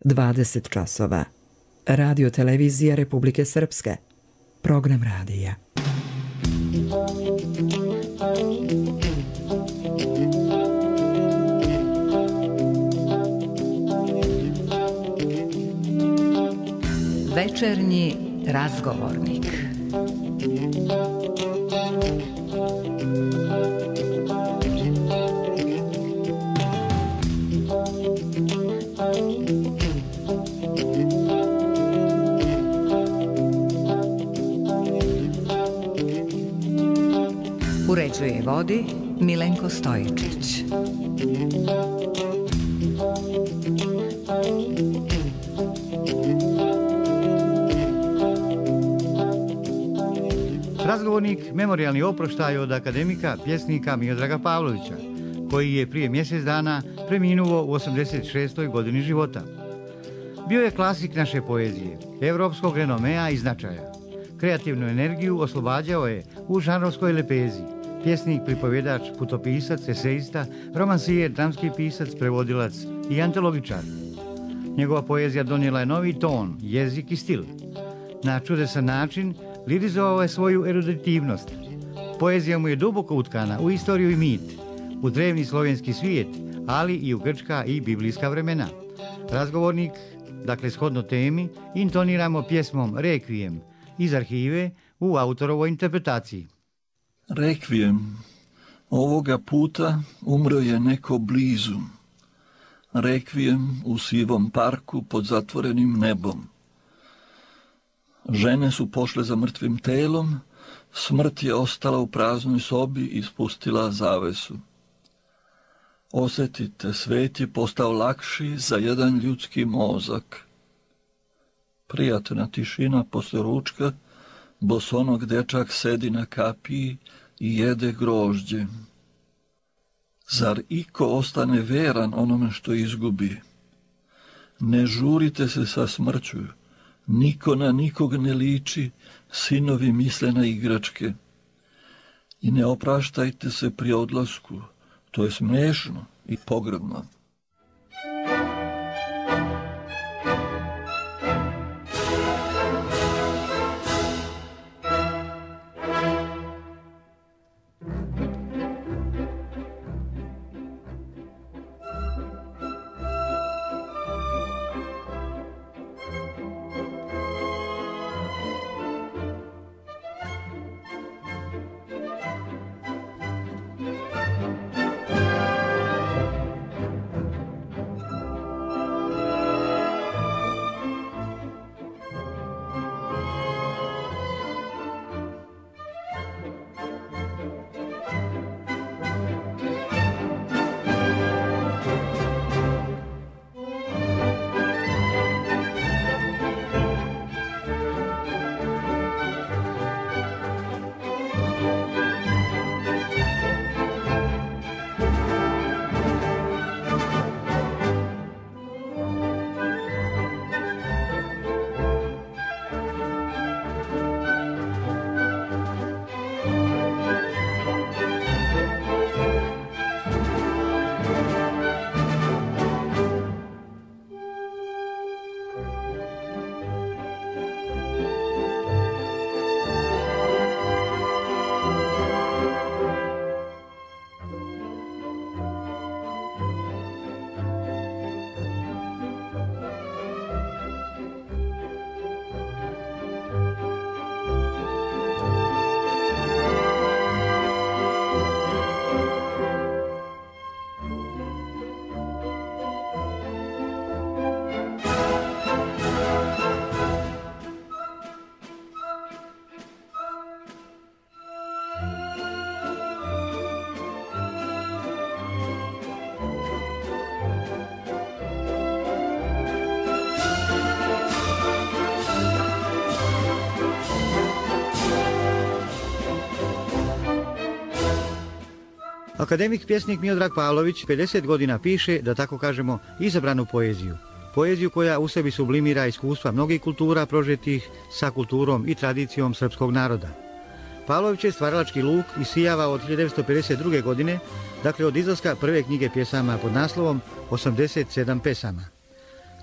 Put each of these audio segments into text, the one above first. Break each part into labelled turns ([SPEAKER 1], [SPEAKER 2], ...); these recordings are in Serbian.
[SPEAKER 1] 20 časova. Radio televizija Republike Srpske. Program radija.
[SPEAKER 2] Večernji razgovornik. Uređuje i vodi Milenko Stojičić.
[SPEAKER 3] Razgovornik memorijalni oproštaj od akademika, pjesnika Miodraga Pavlovića, koji je prije mjesec dana preminuo u 86. godini života. Bio je klasik naše poezije, europskog renomea i značaja. Kreativnu energiju oslobađao je u žanrovskoj lepezi. Pjesnik, pripovjedač, putopisac, eseista, romansijer, dramski pisac, prevodilac i antologičar. Njegova poezija donijela je novi ton, jezik i stil. Na čudesan način lirizovao je svoju eruditivnost. Poezija mu je duboko utkana u istoriju i mit, u drevni slovenski svijet, ali i u grčka i biblijska vremena. Razgovornik, dakle shodno temi, intoniramo pjesmom Rekvijem iz arhive u autorovoj interpretaciji.
[SPEAKER 4] Rekvijem. Ovoga puta umro je neko blizu. Rekvijem u sivom parku pod zatvorenim nebom. Žene su pošle za mrtvim telom, smrt je ostala u praznoj sobi i spustila zavesu. Osjetite, svet je postao lakši za jedan ljudski mozak. Prijatna tišina posle ručka, bosonog dečak sedi na kapiji i jede grožđe. Zar iko ostane veran onome što izgubi? Ne žurite se sa smrću. Niko na nikog ne liči, sinovi misle na igračke. I ne opraštajte se pri odlasku, to je smiješno i pogrdno.
[SPEAKER 3] Akademik pjesnik Miodrag Pavlović 50 godina piše, da tako kažemo, izabranu poeziju. Poeziju koja u sebi sublimira iskustva mnogih kultura prožetih sa kulturom i tradicijom srpskog naroda. Pavlović je stvaralački luk isijava od 1952. godine, dakle od izlaska prve knjige pjesama pod naslovom 87 pesama.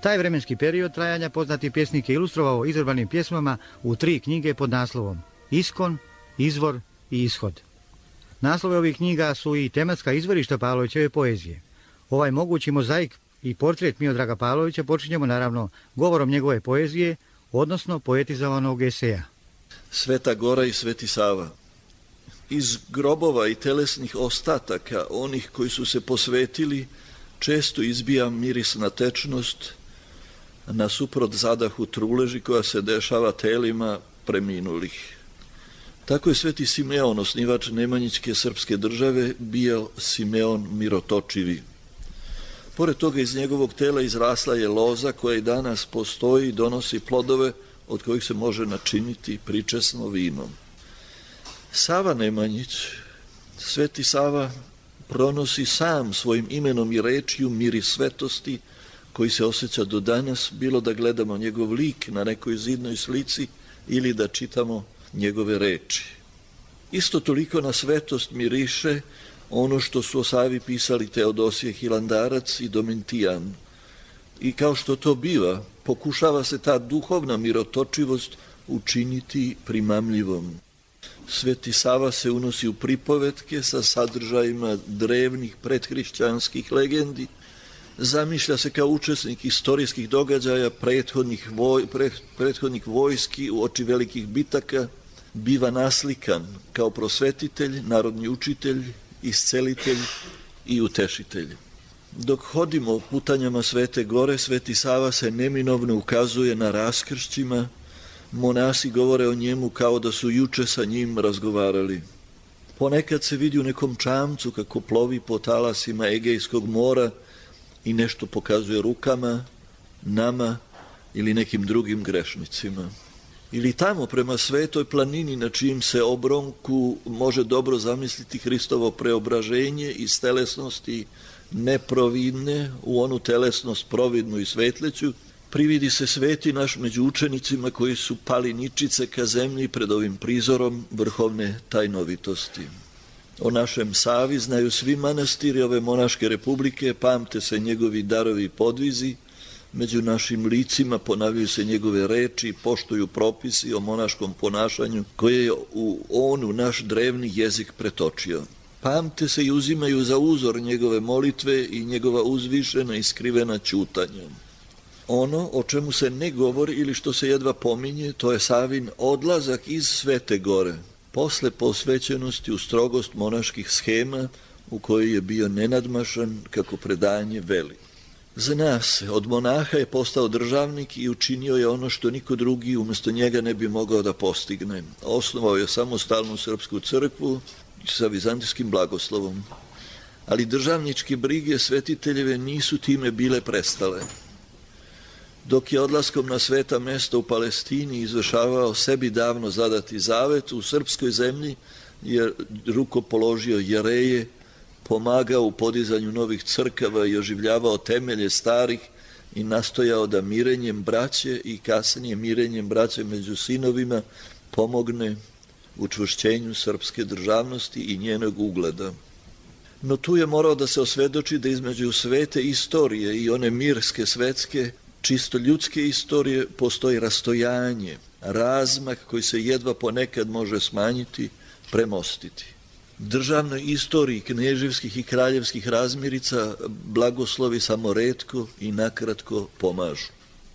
[SPEAKER 3] Taj vremenski period trajanja poznati pjesnik je ilustrovao izvedbanim pjesmama u 3 knjige pod naslovom Iskon, Izvor i Ishod. Naslove ovih knjiga su i tematska izvorišta Pavlovićeve poezije. Ovaj mogući mozaik i portret Miodraga Pavlovića počinjemo naravno govorom njegove poezije, odnosno poetizovanog eseja.
[SPEAKER 4] Sveta Gora i Sveti Sava. Iz grobova i telesnih ostataka onih koji su se posvetili često izbija mirisna tečnost nasuprot zadahu truleži koja se dešava telima preminulih. Tako je Sveti Simeon, osnivač Nemanjićke srpske države, bio Simeon mirotočivi. Pored toga iz njegovog tela izrasla je loza koja i danas postoji i donosi plodove od kojih se može načiniti pričesno vino. Sava Nemanjić, Sveti Sava, pronosi sam svojim imenom i rečju miris svetosti koji se osjeća do danas, bilo da gledamo njegov lik na nekoj zidnoj slici ili da čitamo njegove reči. Isto toliko na svetost miriše ono što su o Savi pisali Teodosije Hilandarac i Domitijan. I kao što to biva, pokušava se ta duhovna mirotočivost učiniti primamljivom. Sveti Sava se unosi u pripovetke sa sadržajima drevnih predhrišćanskih legendi, zamišlja se kao učesnik istorijskih događaja prethodnih vojski u oči velikih bitaka, biva naslikan kao prosvetitelj, narodni učitelj, iscelitelj i utešitelj. Dok hodimo putanjama Svete Gore, Sveti Sava se neminovno ukazuje na raskršćima, monasi govore o njemu kao da su juče sa njim razgovarali. Ponekad se vidi u nekom čamcu kako plovi po talasima Egejskog mora i nešto pokazuje rukama, nama ili nekim drugim grešnicima. Ili tamo prema Svetoj planini na čijim se obronku može dobro zamisliti Hristovo preobraženje iz telesnosti neprovidne u onu telesnost providnu i svetleću, prividi se sveti naš među učenicima koji su pali ničice ka zemlji pred ovim prizorom vrhovne tajnovitosti. O našem Savi znaju svi manastiri ove monaške republike, pamte se njegovi darovi i podvizi, među našim licima ponavljaju se njegove reči, poštuju propisi o monaškom ponašanju koje je u naš drevni jezik pretočio. Pamte se i uzimaju za uzor njegove molitve i njegova uzvišena i skrivena ćutanja. Ono o čemu se ne govori ili što se jedva pominje, to je Savin odlazak iz Svete Gore, posle posvećenosti u strogost monaških schema u kojoj je bio nenadmašan kako predanje veli. Zna se, od monaha je postao državnik i učinio je ono što niko drugi umjesto njega ne bi mogao da postigne. Osnovao je samostalnu srpsku crkvu sa vizantijskim blagoslovom. Ali državničke brige svetiteljeve nisu time bile prestale. Dok je odlaskom na sveta mesta u Palestini izvršavao sebi davno zadati zavet, u srpskoj zemlji je rukopoložio jereje, pomagao u podizanju novih crkava i oživljavao temelje starih i nastojao da mirenjem braće i kasnije mirenjem braće među sinovima pomogne učvršćenju srpske državnosti i njenog ugleda. No tu je morao da se osvedoči da između svete istorije i one mirske svetske, čisto ljudske istorije, postoji rastojanje, razmak koji se jedva ponekad može smanjiti, premostiti. Državnoj istoriji kneževskih i kraljevskih razmirica blagoslovi samo retko i nakratko pomažu.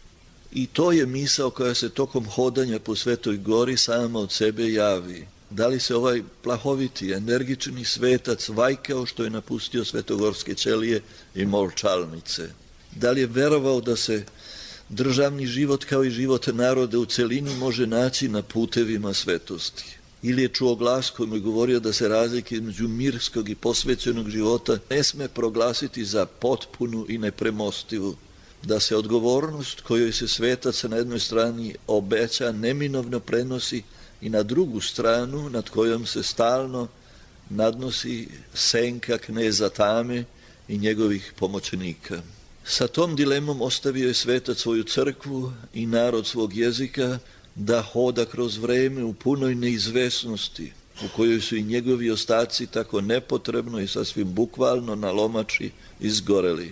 [SPEAKER 4] I to je misao koja se tokom hodanja po Svetoj Gori sama od sebe javi. Da li se ovaj plahoviti, energični svetac vajkao što je napustio svetogorske ćelije i molčalnice? Da li je verovao da se državni život kao i život naroda u celini može naći na putevima svetosti? Ili je čuo glas koji mu je govorio da se razlike između mirskog i posvećenog života ne sme proglasiti za potpunu i nepremostivu, da se odgovornost kojoj se svetac na jednoj strani obeća neminovno prenosi i na drugu stranu nad kojom se stalno nadnosi senka kneza Tame i njegovih pomoćnika. Sa tom dilemom ostavio je svetac svoju crkvu i narod svog jezika da hoda kroz vreme u punoj neizvesnosti, u kojoj su i njegovi ostaci tako nepotrebno i sasvim bukvalno na lomači izgoreli.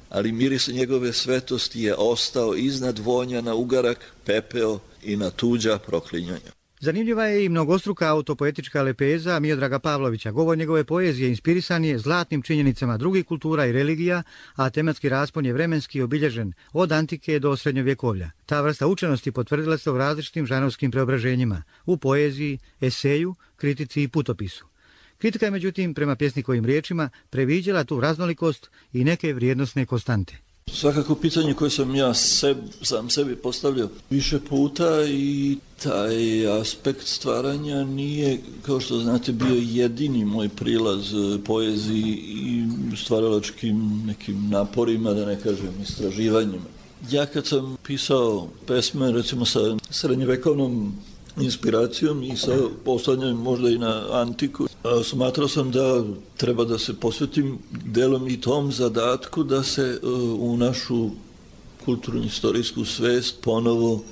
[SPEAKER 4] ali miris njegove svetosti je ostao iznad vonja na ugarak, pepeo i na tuđa proklinjanja.
[SPEAKER 3] Zanimljiva je i mnogostruka autopoetička lepeza Miodraga Pavlovića. Govor njegove poezije inspirisan je zlatnim činjenicama drugih kultura i religija, a tematski raspon je vremenski obilježen od antike do srednjovjekovlja. Ta vrsta učenosti potvrdila se u različitim žanrovskim preobraženjima, u poeziji, eseju, kritici i putopisu. Kritika je, međutim, prema pjesnikovim riječima, previđala tu raznolikost i neke vrijednosne konstante.
[SPEAKER 4] Svakako pitanje koje sam ja sam sebi postavljao više puta i taj aspekt stvaranja nije, kao što znate, bio jedini moj prilaz poeziji i stvaralačkim nekim naporima, da ne kažem istraživanjima. Ja kad sam pisao pesme, recimo sa srednjevekovnom inspiracijom i sa oslanjanjem možda i na antiku, smatrao sam da treba da se posvetim delom i tom zadatku da se u našu kulturno-istorijsku svest ponovo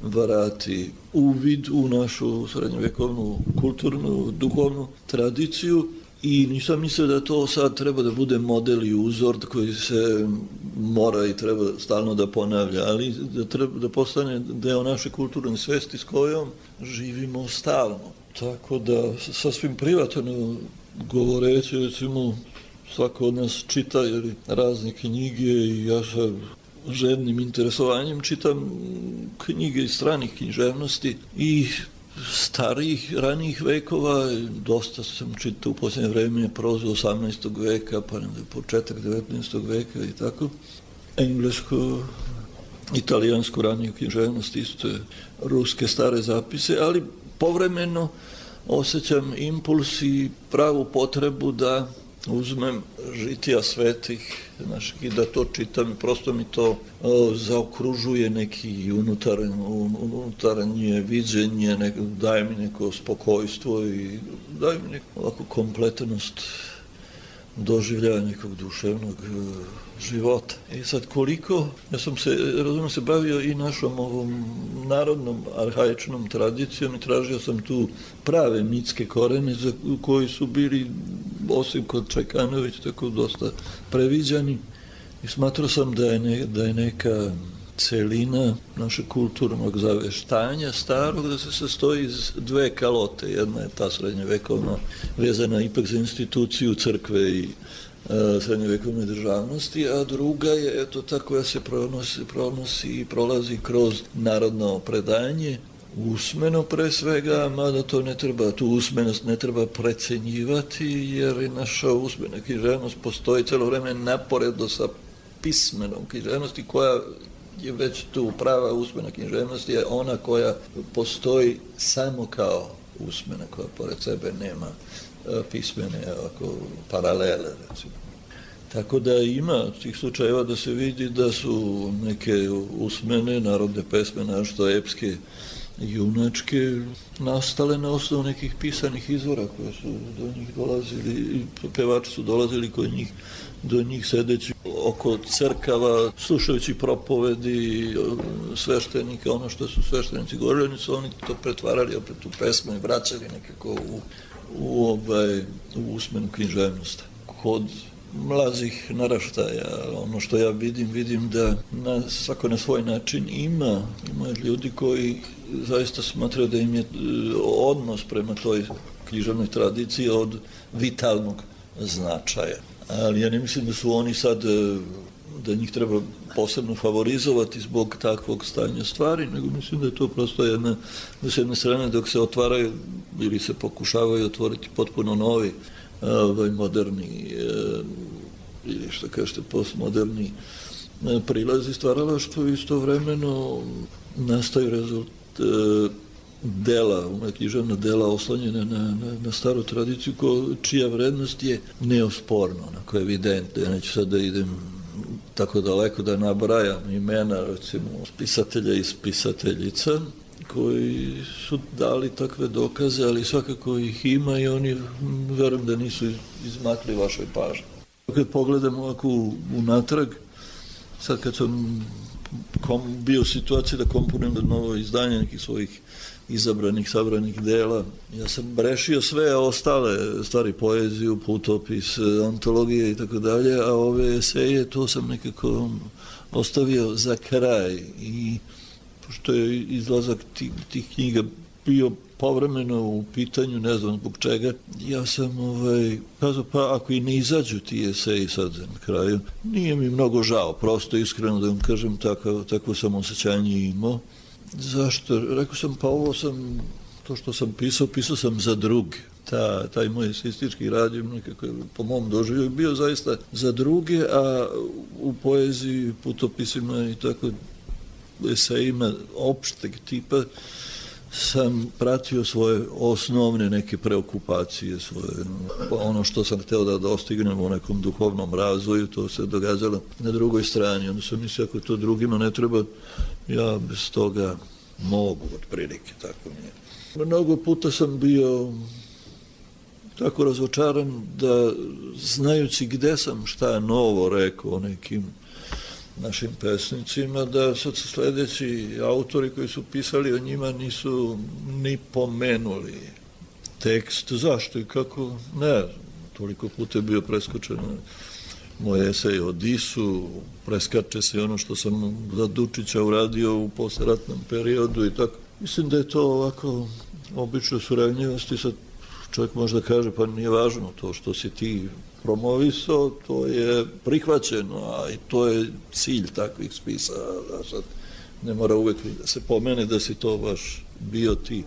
[SPEAKER 4] vrati uvid u našu srednjovjekovnu kulturnu, duhovnu tradiciju i nisam mislio da to sad treba da bude model i uzor koji se mora i treba stalno da ponavlja, ali da treba da postane deo naše kulturne svesti s kojom živimo stalno. Tako da sasvim privatno govoreći, recimo, svako od nas čita razne knjige i ja sa žednim interesovanjem čitam knjige iz stranih književnosti i starijih, ranijih vekova. Dosta sam čitao u posljednje vreme prozu 18. veka, pa početak 19. veka i tako. Englesko, italijansko raniju književnost, isto je ruske stare zapise, ali povremeno osjećam impuls i pravu potrebu da uzmem žitija svetih naših i da to čitam i prosto mi to zaokružuje neki unutarnje viđenje, daje mi neko spokojstvo i daje mi neku ovakvu kompletnost doživljaja nekog duševnog života. I sad koliko, ja sam se, razumijem se, bavio i našom ovom narodnom arhaičnom tradicijom i tražio sam tu prave mitske korene koji su bili, osim kod Čajkanovića, tako dosta previđani i smatrao sam da je neka celina našeg kulturnog zaveštanja starog da se sastoji iz dve kalote. Jedna je ta srednjevekovna vezana ipak za instituciju crkve i srednjevekovne državnosti, a druga je eto ta koja se pronosi i prolazi kroz narodno predanje, usmeno pre svega, mada to ne treba, tu usmenost ne treba precenjivati, jer i naša usmena književnost postoji celo vreme naporedo sa pismenom književnosti koja je već tu prava usmena književnost je ona koja postoji samo kao usmena, koja pored sebe nema pismene paralele, recimo. Tako da ima tih slučajeva da se vidi da su neke usmene narodne pesme, našto epske, junačke, nastale na osnovu nekih pisanih izvora koje su do njih dolazili i pevači su dolazili do njih sedeći oko crkava, slušajući propovedi sveštenika, ono što su sveštenici govorili, su oni to pretvarali opet u pesmu i vraćali nekako u usmenu književnost. Kod mlazih naraštaja, ono što ja vidim da svako na svoj način ima ljudi koji zaista smatraju da im je odnos prema toj književnoj tradiciji od vitalnog značaja. Ali ja ne mislim da su oni sad, da njih treba posebno favorizovati zbog takvog stanja stvari, nego mislim da je to prosto da s jedne strane dok se otvaraju ili se pokušavaju otvoriti potpuno novi moderni ili što kažete postmoderni prilazi stvaralaštvu, istovremeno nastaju književna dela oslonjene na staru tradiciju čija vrednost je neosporna, onako evidentna. Ja neću sad da idem tako daleko da nabrajam imena, recimo, pisatelja i spisateljica koji su dali takve dokaze, ali svakako ih ima i oni, verujem da nisu izmakli vašoj pažnji. Kad pogledam ovako unatrag, sad kad sam bio u situaciji da komponujem novo izdanje nekih svojih izabranih, sabranih dela. Ja sam rešio sve ostale stvari, poeziju, putopis, antologije i tako dalje, a ove eseje, to sam nekako ostavio za kraj. I pošto je izlazak tih knjiga bio povremeno u pitanju, ne znam zbog čega, ja sam kazao, pa ako i ne izađu ti eseji sad na kraju, nije mi mnogo žao, prosto iskreno da vam kažem, takvo sam osjećanje imao. Zašto? Rekao sam, pa to što sam pisao sam za druge. Taj moj esistički rad je nekako, po mom doživlju, bio zaista za druge, a u poeziji, putopisima i tako esejima opšteg tipa sam pratio svoje osnovne neke preokupacije, ono što sam hteo da dostignem u nekom duhovnom razvoju, to se događalo na drugoj strani. Onda sam mislio, ako to drugima ne treba, ja bez toga mogu, otprilike, tako mi je. Mnogo puta sam bio tako razočaran da, znajući gde sam šta novo rekao o nekim našim pesnicima, da sad sledeći autori koji su pisali o njima nisu ni pomenuli tekst. Zašto i kako? Ne, toliko puta je bio preskočen moj esej o Disu, preskače se ono što sam za Dučića uradio u posleratnom periodu i tako. Mislim da je to ovako obično suranjivosti. Sad čovjek možda kaže, pa nije važno to što si ti promovisao, to je prihvaćeno, a i to je cilj takvih spisa. A sad ne mora uvek da se pomene da si to baš bio ti.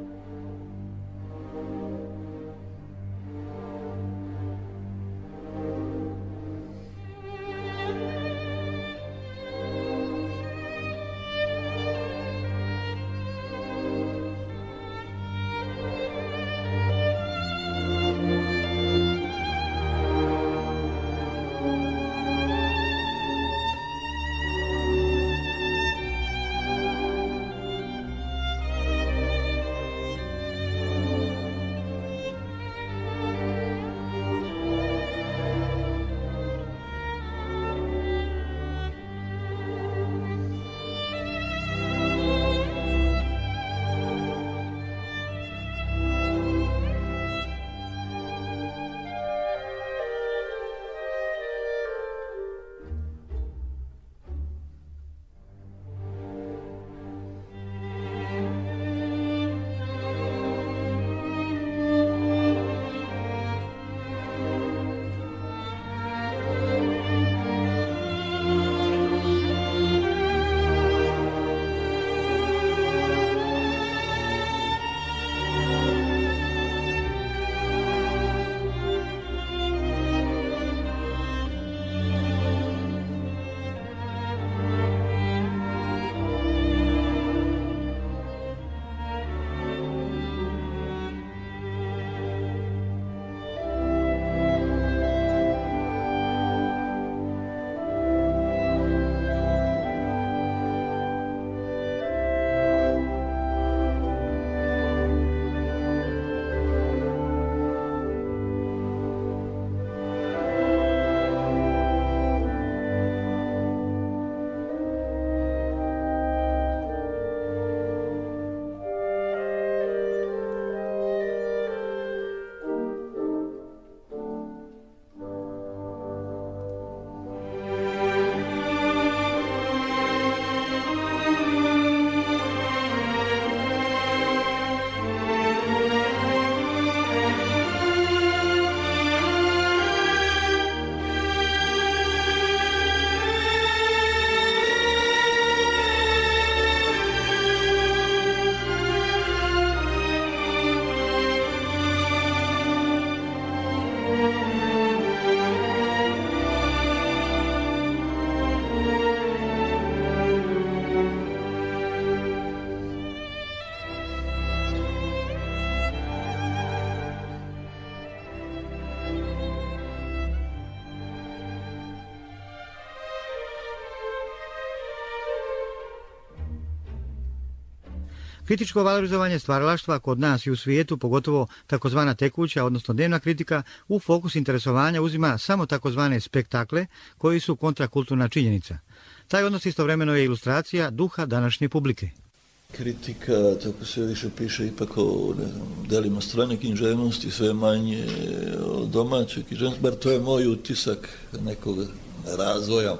[SPEAKER 3] Kritičko valorizovanje stvaralaštva kod nas i u svijetu, pogotovo takozvana tekuća, odnosno dnevna kritika, u fokus interesovanja uzima samo takozvane spektakle koji su kontrakulturna činjenica. Taj odnos istovremeno je ilustracija duha današnje publike.
[SPEAKER 4] kritika, tako se više piše ipak o delima strane književnosti, sve manje o domaćoj književnosti, bar to je moj utisak nekog razvoja,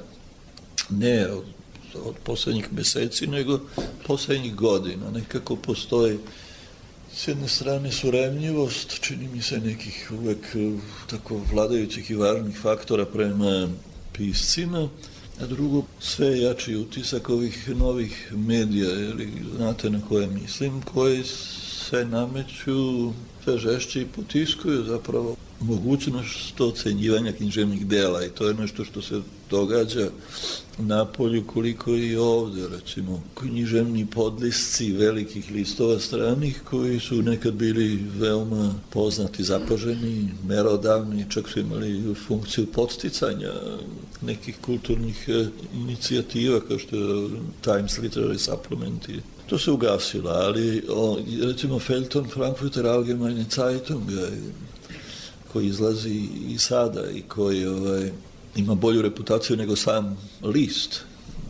[SPEAKER 4] ne od posljednjih mjeseci, nego posljednjih godina. Nekako postoji s jedne strane suremljivost, čini mi se nekih uvek tako vladajućih i važnih faktora prema piscima, a drugo, sve jači utisak ovih novih medija, znate na koje mislim, koji se nameću sve žešće i potiskuju zapravo mogućnost ocenjivanja književnih dela i to je nešto što se događa napolju koliko i ovdje, recimo književni podlisci velikih listova stranih koji su nekad bili veoma poznati, zapaženi, merodavni, čak su imali funkciju podsticanja nekih kulturnih inicijativa kao što je Times Literary Supplement. To se ugasilo, ali recimo Feljton Frankfurter Allgemeine Zeitung koji izlazi i sada i koji ima bolju reputaciju nego sam list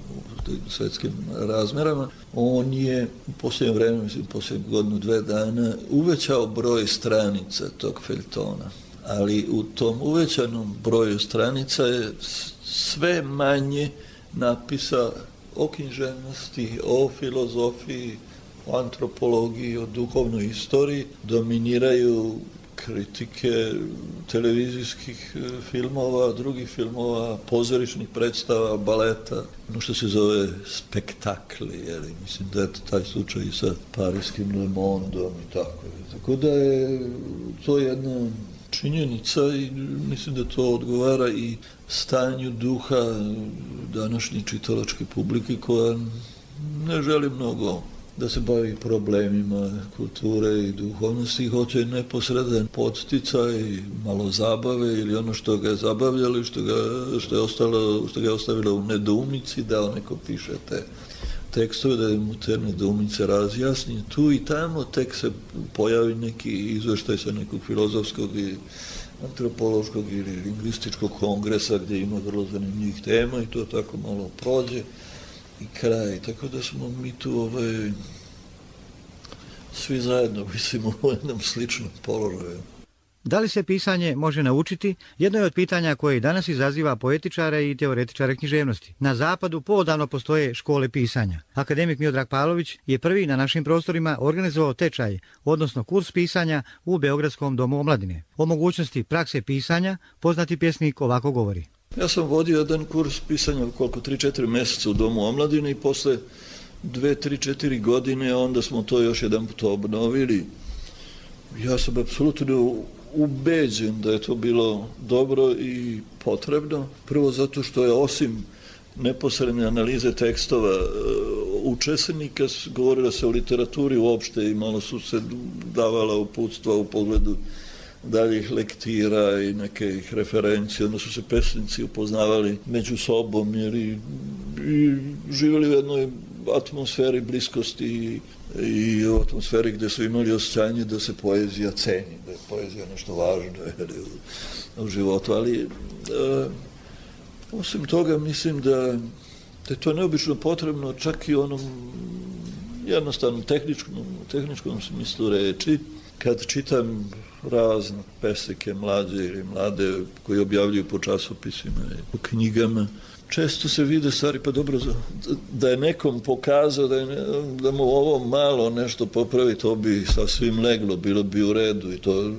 [SPEAKER 4] u svjetskim razmerama, on je u posljednje vreme, mislim posljednje godinu, 2 dana, uvećao broj stranica tog Feljtona. Ali u tom uvećanom broju stranica je sve manje napisa o književnosti, o filozofiji, o antropologiji, o duhovnoj istoriji, dominiraju kritike televizijskih filmova, drugih filmova, pozorišnih predstava, baleta, ono što se zove spektakli, mislim da je taj slučaj i sa parijskim Le Mondom i tako. Tako da je to jedna činjenica i mislim da to odgovara i stanju duha današnje čitalačke publike koja ne želi mnogo da se bavi problemima kulture i duhovnosti, hoće neposredan podsticaj, malo zabave ili ono što ga je zabavljalo i što ga je ostavilo u nedoumici, da neko piše te tekstove, da mu te nedoumice razjasni. Tu i tamo tek se pojavi neki izveštaj sa nekog filozofskog i antropološkog ili lingvističkog kongresa gdje ima vrlo zanimljivih tema i to tako malo prođe i kraj. Tako da smo mi tu svi zajedno mislimo u jednom sličnom položaju.
[SPEAKER 3] Da li se pisanje može naučiti? Jedno je od pitanja koje i danas izaziva poetičare i teoretičare književnosti. Na zapadu poodavno postoje škole pisanja. Akademik Miodrag Pavlović je prvi na našim prostorima organizovao tečaj, odnosno kurs pisanja u Beogradskom domu omladine. O mogućnosti prakse pisanja poznati pjesnik ovako govori.
[SPEAKER 4] Ja sam vodio jedan kurs pisanja koliko 3-4 mjeseca u domu omladine i posle 2-3-4 godine onda smo to još jedan put obnovili. Ja sam apsolutno ubeđen da je to bilo dobro i potrebno. Prvo zato što je osim neposredne analize tekstova učesnika govorilo se o literaturi uopšte i malo su se davala uputstva u pogledu daljih lektira i nekih referencija, onda su se pesnici upoznavali među sobom i živjeli u jednoj atmosferi bliskosti i u atmosferi gdje su imali osjećanje da se poezija ceni, da je poezija nešto važno u životu, ali osim toga mislim da je to neobično potrebno čak i onom jednostavnom tehničkom smislu reči. Kad čitam razne pesnike mlađe ili mlade koji objavljuju po časopisima i po knjigama, često se vide stvari, pa dobro, da je nekom pokazao da mu ovo malo nešto popravi, to bi sasvim leglo, bilo bi u redu i to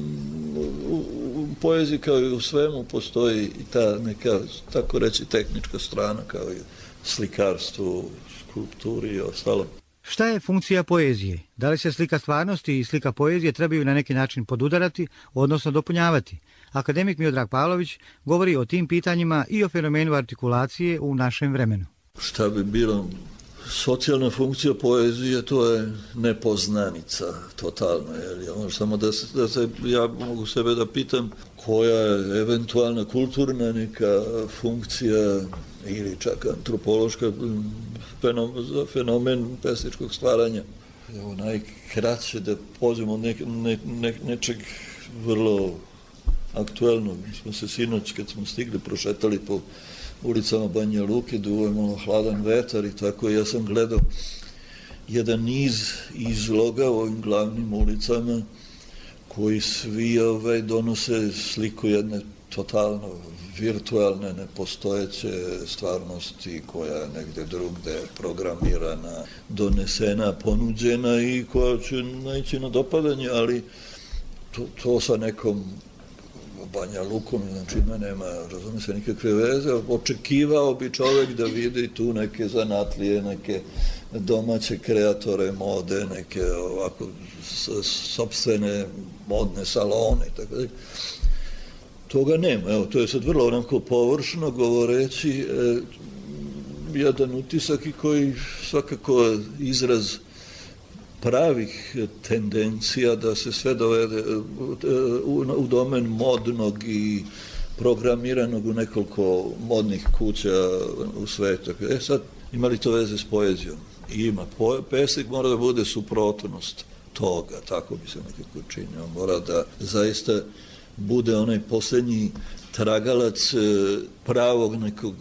[SPEAKER 4] u poeziji kao i u svemu postoji i ta neka, tako reći, tehnička strana kao i slikarstvu, skulpturi i ostalo.
[SPEAKER 3] Šta je funkcija poezije? Da li se slika stvarnosti i slika poezije trebaju na neki način podudarati, odnosno dopunjavati? Akademik Miodrag Pavlović govori o tim pitanjima i o fenomenu artikulacije u našem vremenu.
[SPEAKER 4] Šta bi bilo socijalna funkcija poezije, to je nepoznanica totalna. Samo da se ja mogu sebe da pitam koja je eventualna kulturna neka funkcija ili čak antropološka fenomen pesničkog stvaranja. Evo, najkraće da pođemo nečeg vrlo aktuelnog. Mi smo se sinoć, kad smo stigli, prošetali po ulicama Banja Luke, duvo je malo hladan vetar i tako. Ja sam gledao jedan niz izloga u ovim glavnim ulicama koji svi donose sliku jedne totalno virtualne, nepostojeće stvarnosti koja je negdje drugde programirana, donesena, ponuđena i koja će naići na dopadanje, ali to sa nekom Banja Lukom, znači ima nema, razumije se, nikakve veze. Očekivao bi čovjek da vidi tu neke zanatlije, neke domaće kreatore mode, neke ovako sopstvene modne salone i tako da. Toga nema. Evo, to je sad vrlo onako površno govoreći jedan utisak i koji svakako izraz pravih tendencija da se sve dovede u domen modnog i programiranog u nekoliko modnih kuća u svetu. Sad, ima li to veze s poezijom? Ima. Pesnik mora da bude suprotnost toga, tako bi se nekako činio. Mora da zaista bude onaj posljednji tragalac pravog nekog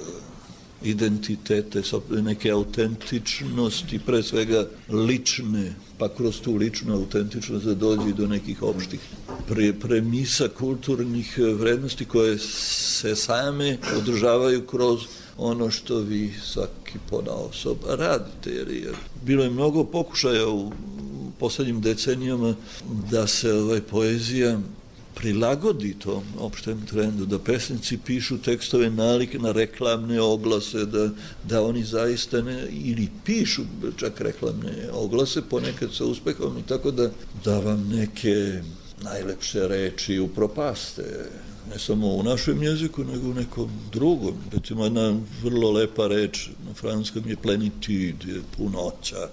[SPEAKER 4] identitete, neke autentičnosti, pre svega lične, pa kroz tu ličnu autentičnost da dođe do nekih opštih premisa kulturnih vrednosti koje se same održavaju kroz ono što vi svaki ponaosob radite. Jer bilo je mnogo pokušaja u poslednjim decenijama da se poezija prilagodi tom opštem trendu, da pesnici pišu tekstove nalik na reklamne oglase, da oni zaista ili pišu čak reklamne oglase, ponekad sa uspehom i tako da vam neke najlepše reči upropaste. Ne samo u našem jeziku, nego u nekom drugom. Recimo, jedna vrlo lepa reč na francuskom je plenitude, punoća.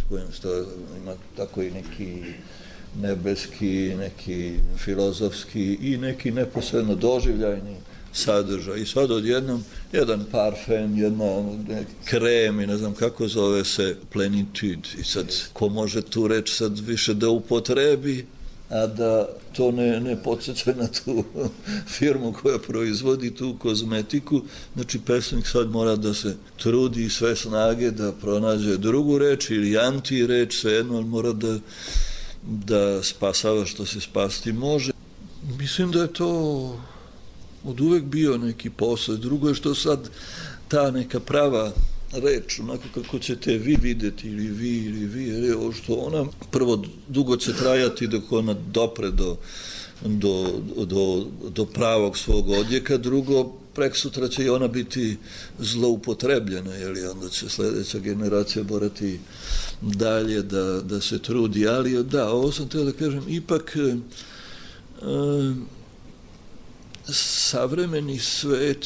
[SPEAKER 4] Ima tako i neki nebeski, neki filozofski i neki neposredno doživljajni sadržaj. I sad odjednom jedan parfem, jedna krem i ne znam kako zove se plenitude. I sad, ko može tu reč sad više da upotrebi, a da to ne podsjeća na tu firmu koja proizvodi tu kozmetiku. Znači, pesnik sad mora da se trudi sve snage da pronađe drugu reč ili anti-reč, svejedno, ali mora da spasava što se spasti može. Mislim da je to od uvek bio neki posao. Drugo je što sad ta neka prava reč, onako kako ćete vi videti ili vi, što ona prvo dugo će trajati dok ona dopre do pravog svog odjeka, drugo preksutra će i ona biti zloupotrebljena, jer onda će sljedeća generacija morati dalje da se trudi. Ali da, ovo sam htio da kažem, ipak savremeni svet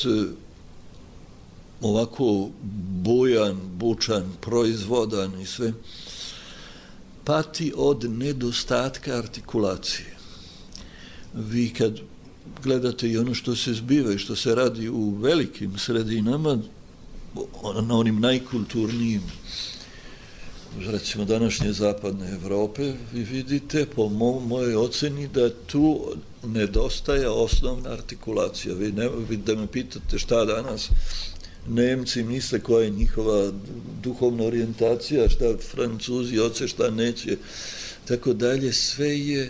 [SPEAKER 4] ovako bujan, bučan, proizvodan i sve, pati od nedostatka artikulacije. Vi kad gledate i ono što se zbiva i što se radi u velikim sredinama, na onim najkulturnijim, recimo današnje zapadne Evrope, vi vidite po mojoj oceni da tu nedostaje osnovna artikulacija. Vi da me pitate šta danas Nemci misle koja je njihova duhovna orijentacija, šta Francuzi hoće, šta neće, tako dalje, sve je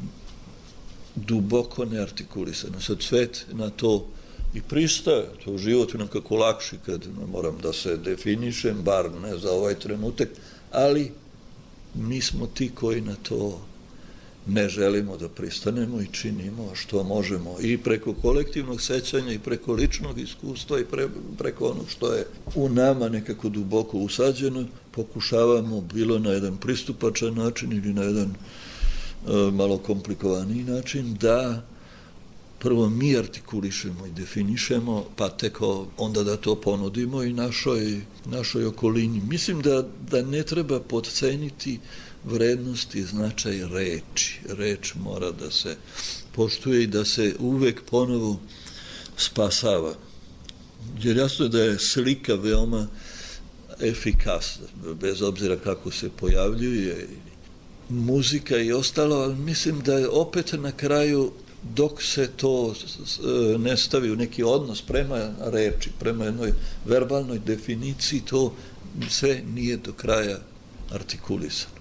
[SPEAKER 4] duboko neartikulisano. Sad svet na to i pristaje, to u životu nekako lakši kad moram da se definišem, bar ne za ovaj trenutak, ali mi smo ti koji na to ne želimo da pristanemo i činimo što možemo i preko kolektivnog sećanja i preko ličnog iskustva i preko onog što je u nama nekako duboko usađeno, pokušavamo bilo na jedan pristupačan način ili na jedan malo komplikovaniji način da prvo mi artikulišemo i definišemo, pa tek onda da to ponudimo i našoj okolini. Mislim da ne treba podceniti vrednost i značaj reči. Reč mora da se poštuje i da se uvek ponovo spasava. Jer jasno je da je slika veoma efikasna, bez obzira kako se pojavljuje, muzika i ostalo, ali mislim da je opet na kraju, dok se to ne stavi u neki odnos prema reči, prema jednoj verbalnoj definiciji, to sve nije do kraja artikulisano.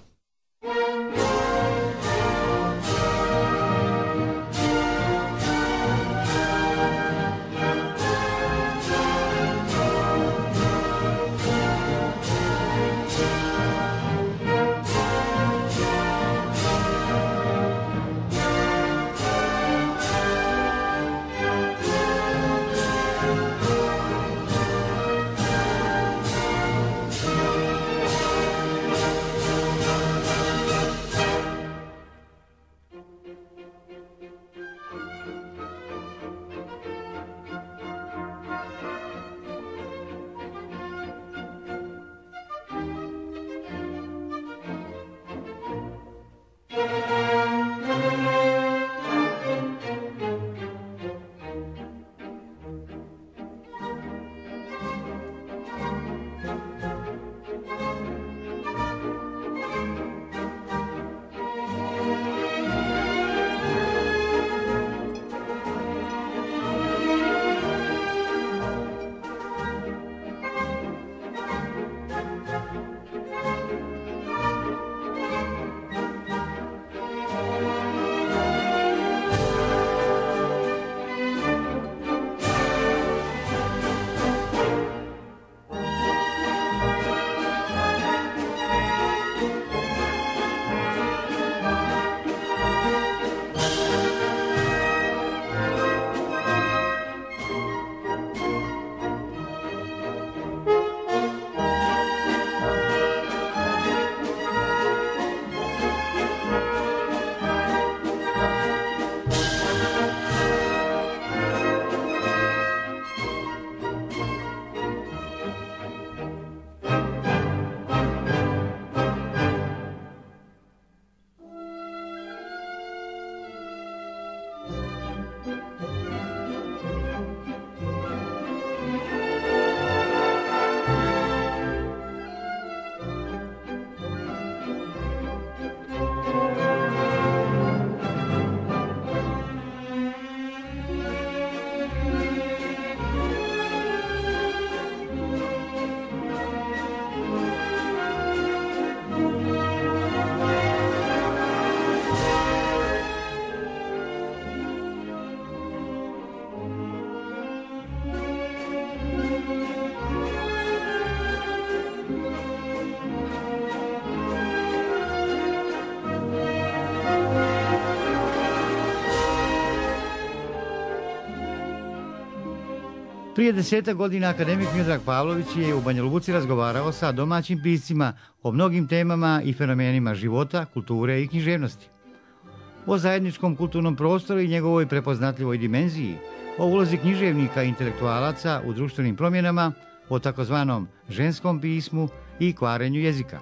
[SPEAKER 3] Prije 10 godina akademik Miodrag Pavlović je u Banja Luci razgovarao sa domaćim piscima o mnogim temama i fenomenima života, kulture i književnosti. O zajedničkom kulturnom prostoru i njegovoj prepoznatljivoj dimenziji, o ulozi književnika i intelektualaca u društvenim promjenama, o takozvanom ženskom pismu i kvarenju jezika.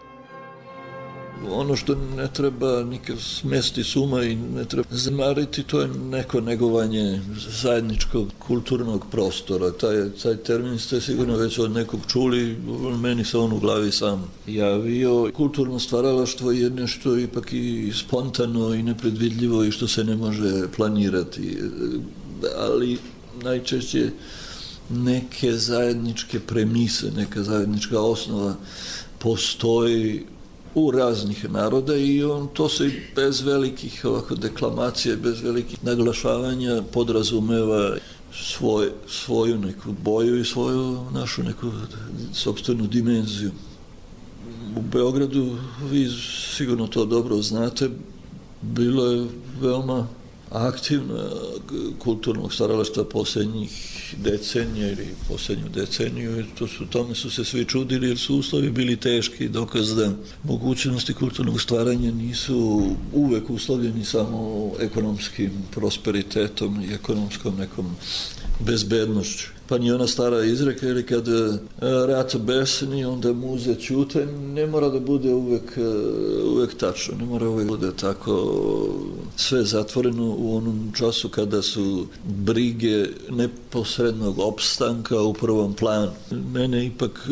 [SPEAKER 4] Ono što ne treba nikad smesti s uma i ne treba zamariti, to je neko negovanje zajedničkog kulturnog prostora. Taj termin ste sigurno već od nekog čuli, meni se on u glavi sam javio. Kulturno stvaralaštvo je nešto ipak i spontano i nepredvidljivo i što se ne može planirati, ali najčešće neke zajedničke premise, neka zajednička osnova postoji u raznih naroda i to se bez velikih deklamacija, bez velikih naglašavanja podrazumeva svoju neku boju i svoju našu neku sopstvenu dimenziju. U Beogradu, vi sigurno to dobro znate, bilo je veoma aktivna kulturnog stvaralaštva posljednjih decenija ili posljednju deceniju i tome su se svi čudili jer su uslovi bili teški, dokaz da mogućnosti kulturnog stvaranja nisu uvek uslovljeni samo ekonomskim prosperitetom i ekonomskom nekom bezbednošću. Pa ni ona stara izreka, ili kad rat besni, onda muze ćute, ne mora da bude uvek tačno, ne mora uvek bude tako sve zatvoreno u onom času kada su brige neposrednog opstanka u prvom planu. Mene ipak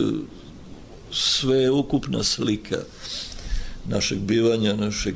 [SPEAKER 4] sve ukupna slika našeg bivanja, našeg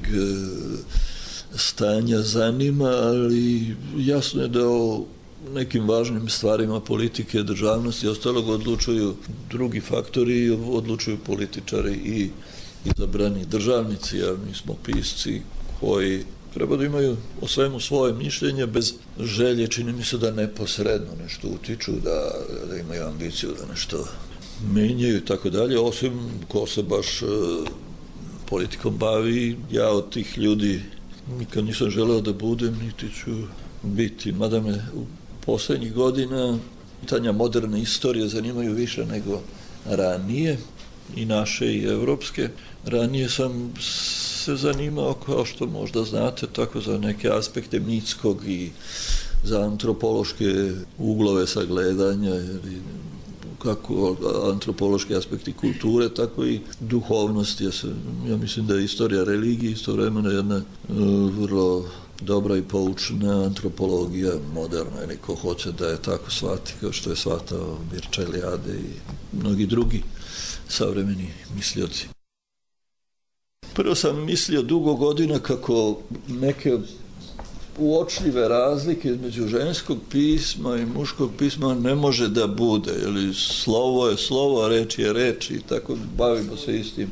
[SPEAKER 4] stanja zanima, ali jasno je da o nekim važnim stvarima politike, državnosti i ostalog odlučuju drugi faktori, odlučuju političari i izabrani državnici, a mi smo pisci koji treba da imaju o svemu svoje mišljenje bez želje, čini mi se da neposredno nešto utiču, da imaju ambiciju da nešto menjaju i tako dalje, osim ko se baš politikom bavi. Ja od tih ljudi nikad nisam želeo da budem, niti ću biti, mada me u poslednjih godina pitanja moderne istorije zanimaju više nego ranije, i naše i evropske. Ranije sam se zanimao, kao što možda znate, tako za neke aspekte mitskog i za antropološke uglove sagledanja, kako antropološki aspekti kulture, tako i duhovnosti. Ja mislim da je istorija religije istovremeno jedna vrlo dobra i poučna antropologija moderna, ili ko hoće da je tako shvati, kao što je shvatao Mircea Eliade i mnogi drugi savremeni mislioci. Prvo sam mislio dugo godina kako neke uočljive razlike između ženskog pisma i muškog pisma ne može da bude, jer slovo je slovo, a reč je reč, i tako bavimo se istim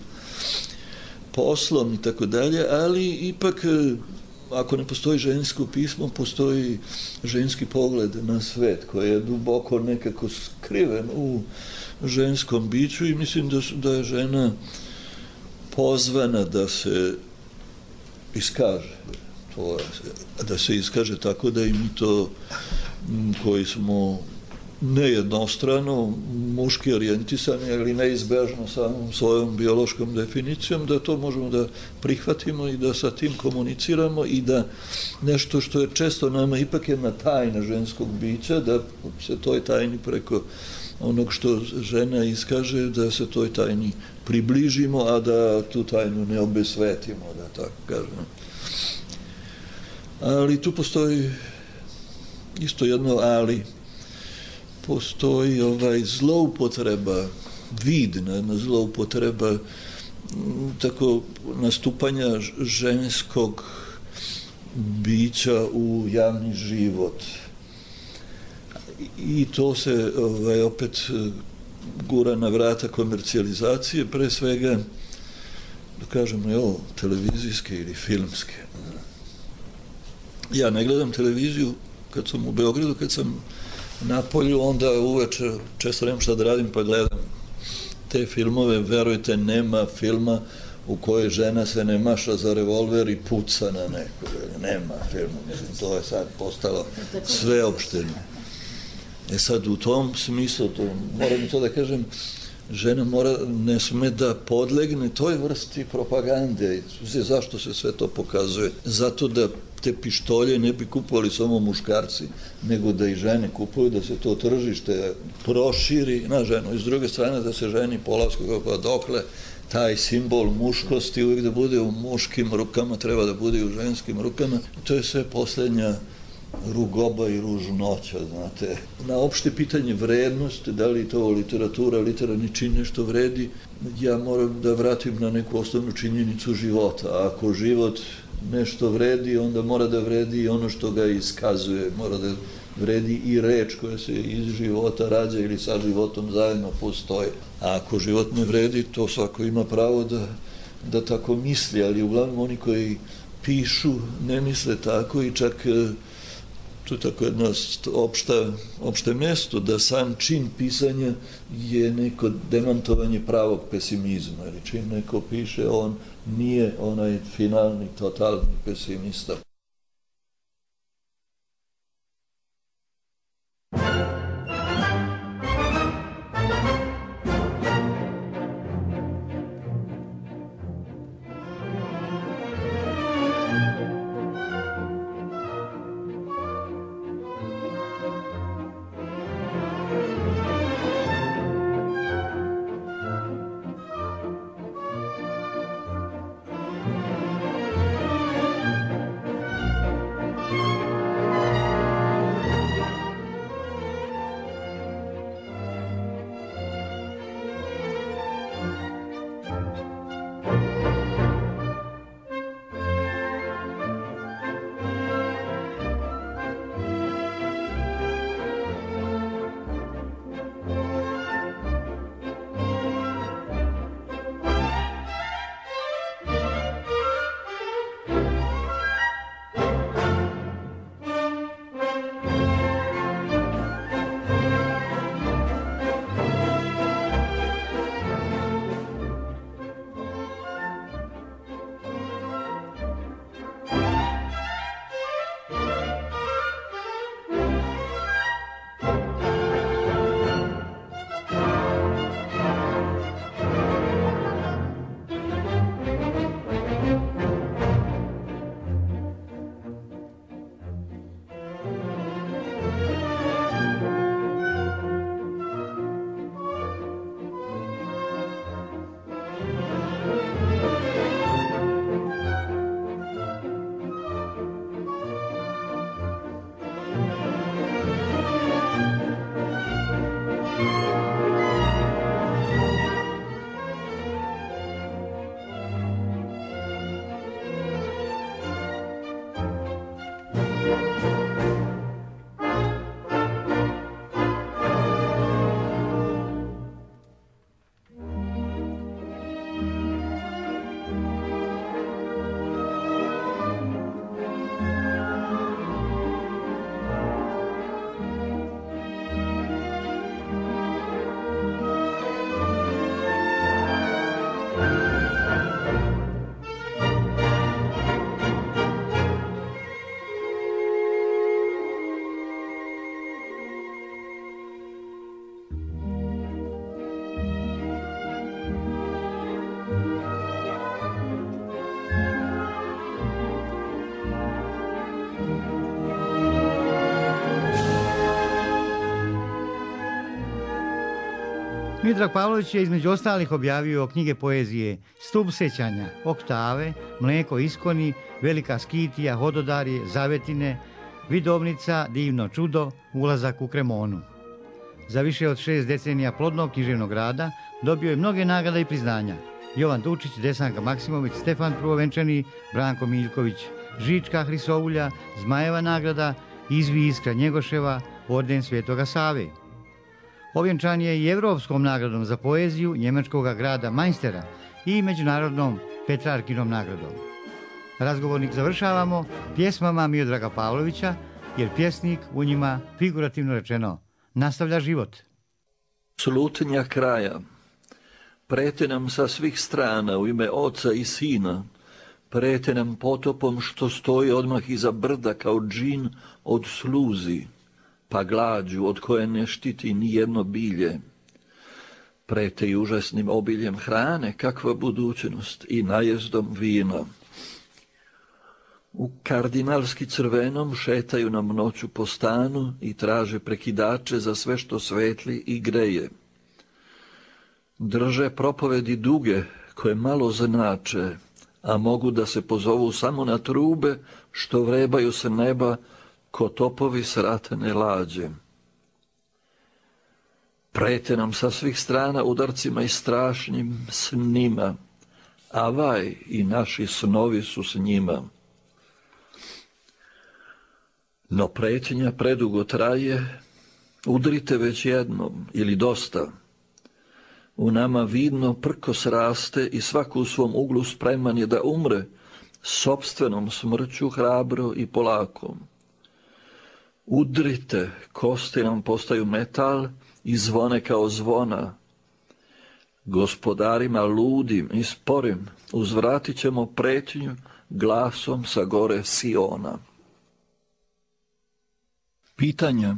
[SPEAKER 4] poslom i tako dalje, ali ipak ako ne postoji žensko pismo, postoji ženski pogled na svet koji je duboko nekako skriven u ženskom biću, i mislim da je žena pozvana da se iskaže. Da se iskaže tako da i mi to, koji smo nejednostrano muški orijentisani, ali neizbežno samom svojom biološkom definicijom, da to možemo da prihvatimo i da sa tim komuniciramo, i da nešto što je često nama ipak jedna tajna ženskog bića, da se toj tajni preko onog što žena iskaže, da se toj tajni približimo, a da tu tajnu ne obesvetimo, da tako kažem. Ali tu postoji isto jedno ali. Postoji zloupotreba, vidna jedna zloupotreba tako nastupanja ženskog bića u javni život. I to se opet gura na vrata komercijalizacije, pre svega, da kažemo, televizijske ili filmske. Ja ne gledam televiziju kad sam u Beogradu, kad sam na polju, onda uveče često nemam šta da radim, pa gledam te filmove. Verujte, nema filma u kojoj žena se ne maša za revolver i puca na nekog. Nema filma, mislim, to je sad postalo sveopšteno. Sad u tom smislu, moram to da kažem, žena ne sme da podlegne toj vrsti propagande. Zašto se sve to pokazuje? Zato da te pištolje ne bi kupovali samo muškarci, nego da i žene kupuju, da se to tržište proširi na ženu. I s druge strane da se ženi polasku kako dokle taj simbol muškosti uvijek da bude u muškim rukama, treba da bude i u ženskim rukama. To je sve posljednja rugoba i ružnoća, znate. Na opšte pitanje vrednosti, da li to literatura, literarni čin nešto vredi, ja moram da vratim na neku osnovnu činjenicu života. A ako život nešto vredi, onda mora da vredi i ono što ga iskazuje, mora da vredi i reč koja se iz života rađa ili sa životom zajedno postoji. A ako život ne vredi, to svako ima pravo da tako misli, ali uglavnom oni koji pišu ne misle tako, i čak tu je tako jedno opšte mesto da sam čin pisanja je neko demantovanje pravog pesimizma, jer čim neko piše, on nije onaj finalni, totalni pesimista.
[SPEAKER 3] Miodrag Pavlović je između ostalih objavio knjige poezije Stup sećanja, Oktave, Mleko iskoni, Velika skitija, Hododarje, Zavetine, Vidovnica, Divno čudo, Ulazak u Kremonu. Za više od 6 decenija plodnog književnog rada dobio je mnoge nagrade i priznanja. Jovan Tučić, Desanka Maksimović, Stefan Prvovenčani, Branko Miljković, Žička Hrisovulja, Zmajeva nagrada, Izvi Iskra Njegoševa, Orden Svetoga Save. Ovjenčan je i Evropskom nagradom za poeziju njemačkog grada Majnstera i međunarodnom Petrarkinom nagradom. Razgovornik završavamo pjesmama Miodraga Pavlovića, jer pjesnik u njima, figurativno rečeno, nastavlja život.
[SPEAKER 4] Slutnja kraja. Prete nam sa svih strana u ime Oca i Sina. Prete nam potopom što stoji odmah iza brda kao džin od sluzi, pa glađu od koje ne štiti ni jedno bilje. Prete i užasnim obiljem hrane, kakva budućnost, i najezdom vina. U kardinalski crvenom šetaju nam noću po stanu i traže prekidače za sve što svetli i greje. Drže propovedi duge koje malo znače, a mogu da se pozovu samo na trube što vrebaju se neba ko topovi s ratane lađe. Prete nam sa svih strana udarcima i strašnim snima, a vaj i naši snovi su s njima. No pretnja predugo traje, udrite već jednom ili dosta. U nama vidno prkos raste i svako u svom uglu spreman je da umre, sopstvenom smrću hrabro i polako. Udrite, kosti nam postaju metal i zvone kao zvona. Gospodarima ludim i sporim uzvratit ćemo pretnju glasom sa gore Siona. Pitanja.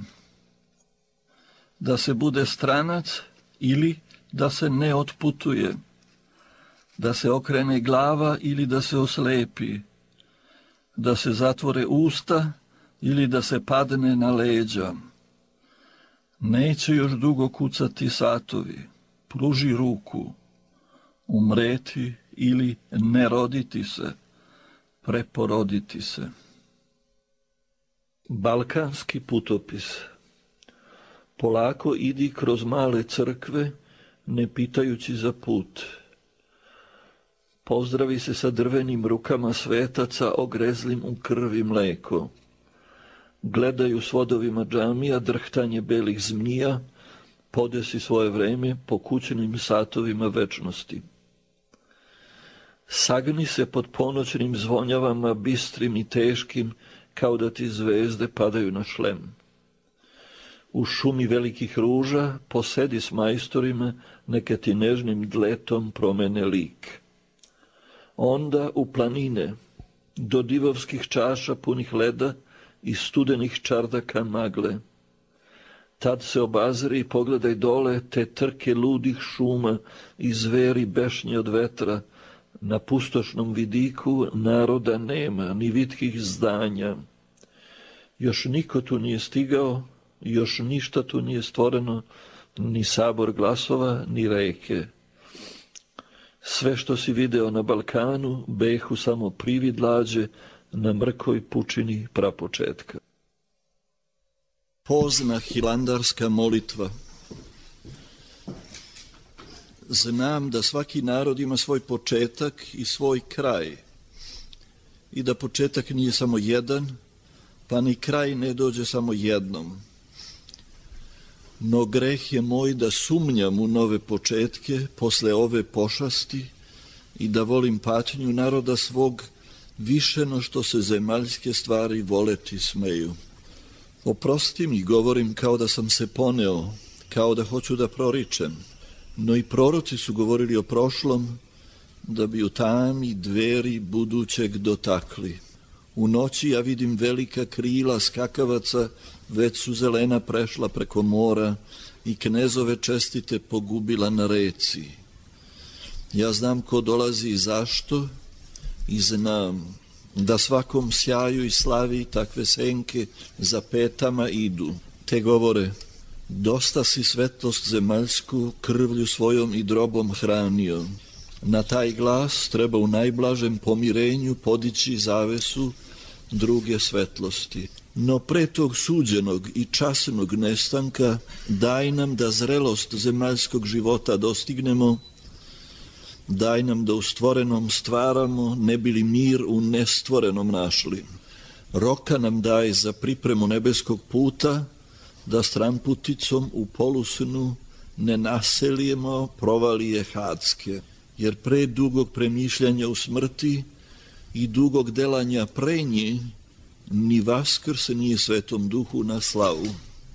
[SPEAKER 4] Da se bude stranac ili da se ne otputuje, da se okrene glava ili da se oslepi, da se zatvore usta ili da se padne na leđa. Neće još dugo kucati satovi, pruži ruku, umreti ili ne roditi se, preporoditi se. Balkanski putopis. Polako idi kroz male crkve, ne pitajući za put. Pozdravi se sa drvenim rukama svetaca ogrezlim u krvi mleko. Gledaju s vodovima džamija drhtanje belih zmija, podesi svoje vreme po kućnim satovima večnosti. Sagni se pod ponoćnim zvonjavama bistrim i teškim, kao da ti zvezde padaju na šlem. U šumi velikih ruža posedi s majstorima, neka ti nežnim dletom promene lik. Onda u planine, do divovskih čaša punih leda i studenih čardaka magle. Tad se obazri i pogledaj dole te trke ludih šuma i zveri bešnje od vetra. Na pustošnom vidiku naroda nema, ni vitkih zdanja. Još niko tu nije stigao, još ništa tu nije stvoreno, ni sabor glasova, ni reke. Sve što si video na Balkanu, behu samo privid lađe na mrkoj pučini prapočetka. Pozna hilandarska molitva. Znam da svaki narod ima svoj početak i svoj kraj i da početak nije samo jedan, pa ni kraj ne dođe samo jednom. No greh je moj da sumnjam u nove početke posle ove pošasti i da volim patnju naroda svog više no što se zemaljske stvari voleti smeju. Oprosti mi, govorim kao da sam se poneo, kao da hoću da proričem. No i proroci su govorili o prošlom, da bi u tami dveri budućeg dotakli. U noći ja vidim velika krila skakavaca, već su zelena prešla preko mora i knezove čestite pogubila na reci. Ja znam ko dolazi i zašto i znam da svakom sjaju i slavi takve senke za petama idu. Te govore, Dosta si svetlost zemaljsku krvlju svojom i drobom hranio. Na taj glas treba u najblažem pomirenju podići zavesu druge svetlosti. No pre tog suđenog i časnog nestanka daj nam da zrelost zemaljskog života dostignemo, daj nam da u stvorenom stvaramo, ne bili mir u nestvorenom našli. Roka nam daj za pripremu nebeskog puta, da stranputicom u polusnu ne naselijemo provalije hadske, jer pre dugog premišljanja u smrti i dugog delanja pre nje, ni vaskrs ni Svetom Duhu na slavu.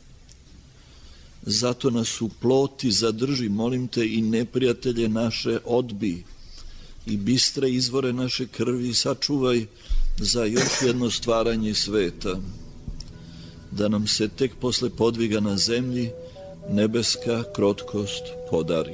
[SPEAKER 4] Zato nas u ploti zadrži, molim te, i neprijatelje naše odbi i bistre izvore naše krvi sačuvaj za još jedno stvaranje sveta, da nam se tek posle podviga na zemlji nebeska krotkost podari.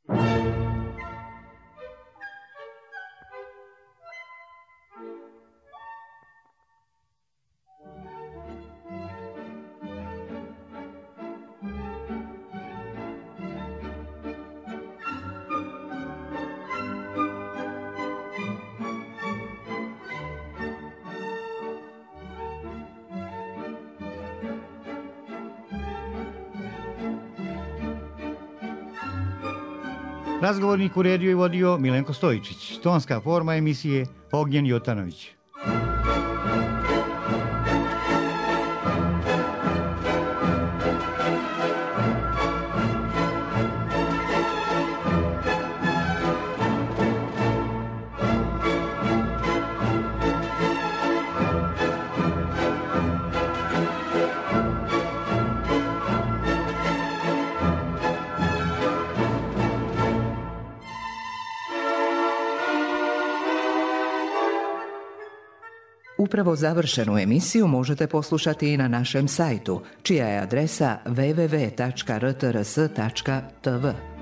[SPEAKER 3] Razgovornik uredio i vodio Milenko Stojičić. Tonska forma emisije Ognjen Jotanović.
[SPEAKER 2] Upravo završenu emisiju možete poslušati i na našem sajtu, čija je adresa www.rtrs.tv.